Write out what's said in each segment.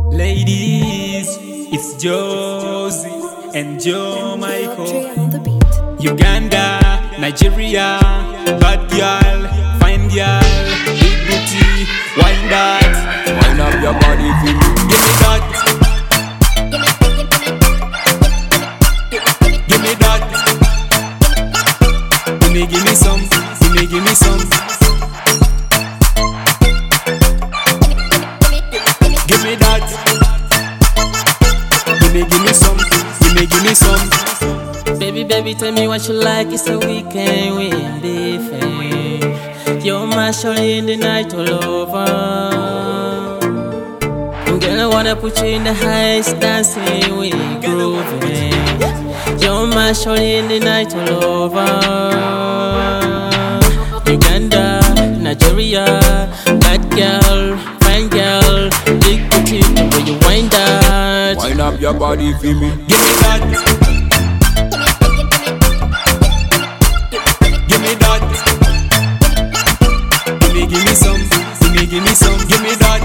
Ladies, it's Josie and Joe Michael. On the beat. Uganda, Nigeria, bad girl, fine girl, big booty, wine that. Wind up your body, feel me. Give me that. Give me that. Give me some. Give me some. Give me that. Give me some. Give me some. Baby, tell me what you like. It's a weekend, we in different. You're my shorty in the night all over. Girl, I wanna put you in the highest dancing, we grooving. You're my shorty in the night all over. Uganda, Nigeria, bad girl, fine girl, big booty, the way you wind that. Wind up your body, feel me. Give me that. Give me that. Give me some. Give me some. Give me that.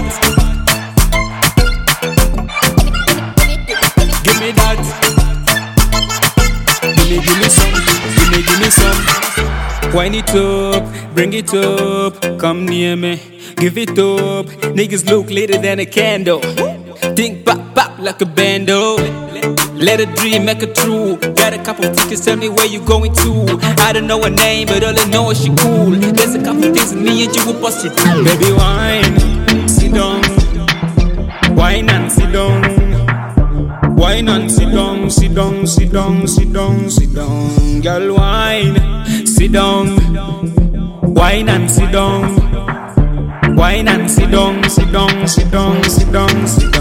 Give me that. Give me some. Give me some. Wind it up, bring it up, come near me, give it up. Niggas look later than a candle. Think pop like a bando. Let a dream make it true. Got a couple tickets, tell me where you going to. I don't know her name, but all I know is she cool. There's a couple things with me and you will bust it. Baby, wine, sit down. Wine and sit down. Wine and sit down, sit down, sit down, sit down, sit down. Girl, wine, sit down. Wine and sit down. Wine and sit down, sit down, sit down, sit down, sit down.